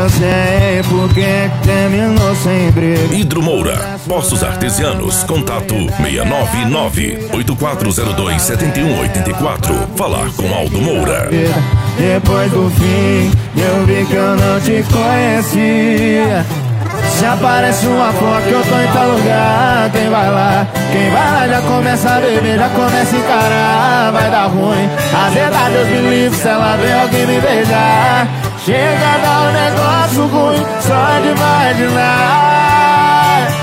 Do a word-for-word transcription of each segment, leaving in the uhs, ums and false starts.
eu sei porque terminou sem briga. Hidro Moura, Poços Artesianos, contato seis nove nove, oito quatro zero dois, sete um oito quatro. Falar com Aldo Moura. Depois do fim, eu vi que eu não te conhecia. Se aparece uma foto que eu tô em tal lugar, quem vai lá? Quem vai lá já começa a beber, já começa a encarar. Vai dar ruim, azedar, Deus me livre se ela vê alguém me beijar. Chega a dar um negócio ruim, só de imaginar.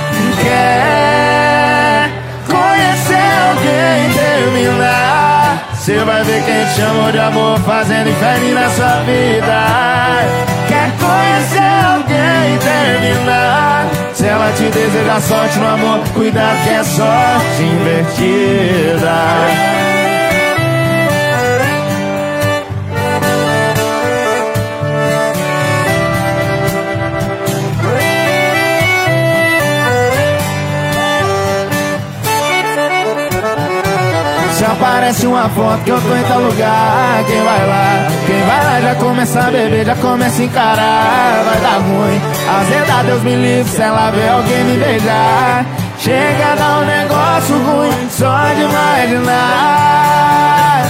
Quer conhecer alguém, terminar? Cê vai ver quem te chamou de amor, fazendo inferno na sua vida. Quer conhecer alguém, terminar? Se ela te deseja sorte no amor, cuidado que é sorte invertida. Se aparece uma foto que eu tô em tal lugar, quem vai lá? Quem vai lá já começa a beber, já começa a encarar. Vai dar ruim, azedar, Deus me livre se ela vê alguém me beijar. Chega a dar um negócio ruim, só de imaginar.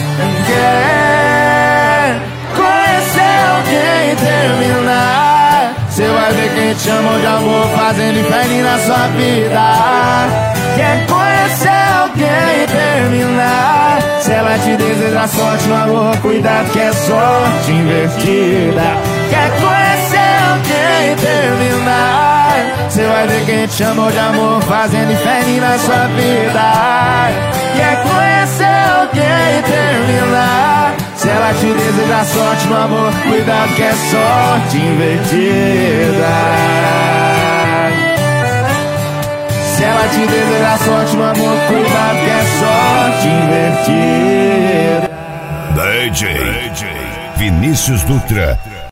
Quer conhecer alguém, terminar? Cê vai ver quem te chamou de amor, fazendo inferno na sua vida. Quer conhecer alguém, terminar? Se ela te deseja sorte no amor, cuidado que é sorte invertida. Quer conhecer alguém, terminar? Cê vai ver quem te chamou de amor, fazendo inferno na sua vida. Quer conhecer alguém, terminar? Se ela te deseja sorte no amor, cuidado que é sorte invertida. Se ela te deseja sorte no amor, cuidado que é sorte invertida. D J Vinícius Dutra.